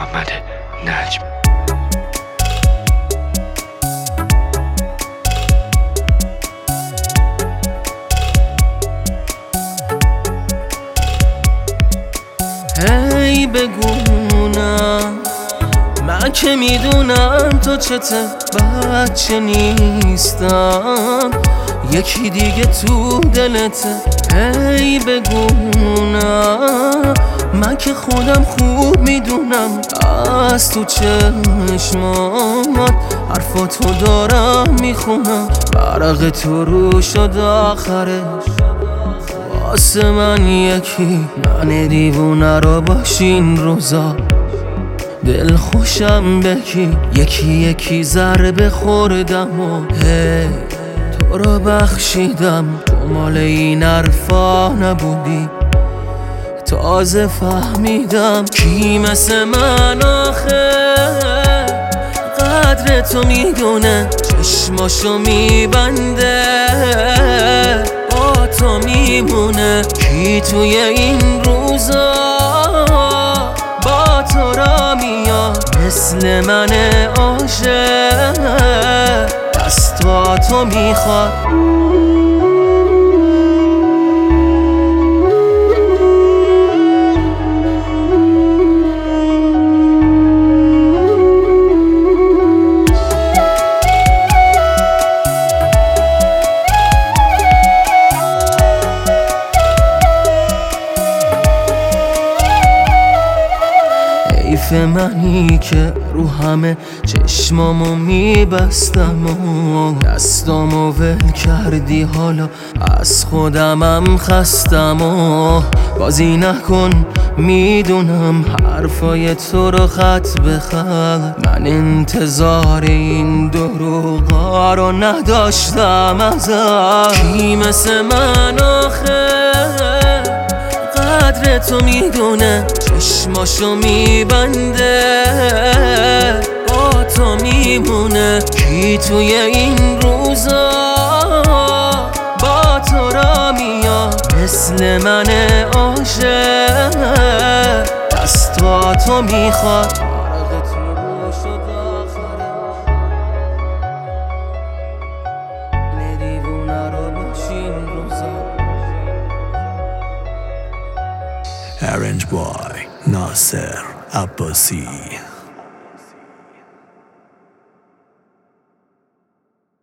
محمد نجم. هی بگونم من که میدونم تو چته بچه نیستم، یکی دیگه تو دلته. هی بگونم من که خودم خوب میدونم از تو چشمات حرفاتو دارم میخونم، برق تو رو شد آخرش واسه من یکی. من دیوونه رو باشین روزا دل خوشم بکی، یکی یکی ضربه خوردم و هی تو رو بخشیدم. تو مال این حرفا نبودی تازه فهمیدم کی مثل من آخه قدر تو میدونه، چشماشو میبنده با تو میمونه. کی توی این روزا با تو را میاد مثل من عاشق دستاتو میخواد. حیف منی که رو همه چشمامو میبستم و دستامو ول کردی، حالا از خودمم خستم و بازی نکن. میدونم حرفای تو رو خط به خط، من انتظار این دروغا رو نداشتم ازت. کی مثل من آخه قدر تو میدونه، چشماشو میبنده با تو میمونه. کی توی این روزا با تو را میاد مثل من عاشق دستاتو میخواد. Arranged by Nasser Abbasi.